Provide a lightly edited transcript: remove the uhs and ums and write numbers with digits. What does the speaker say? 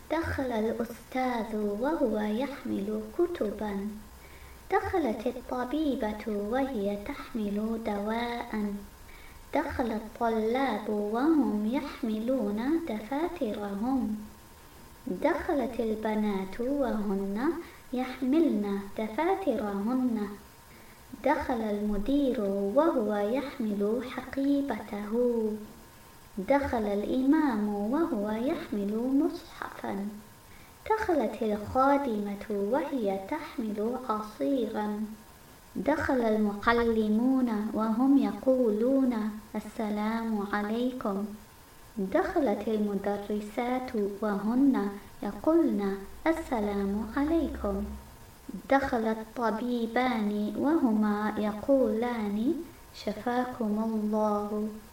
دخل الأستاذ وهو يحمل كتبا. دخلت الطبيبة وهي تحمل دواء. دخل الطلاب وهم يحملون دفاترهم. دخلت البنات وهن يحملن دفاترهن. دخل المدير وهو يحمل حقيبته. دخل الإمام وهو يحمل مصحفا. دخلت الخادمة وهي تحمل عصيرا. دخل المعلمون وهم يقولون السلام عليكم. دخلت المدرسات وهن يقولن السلام عليكم. دخل الطبيبان وهما يقولان شفاكم الله.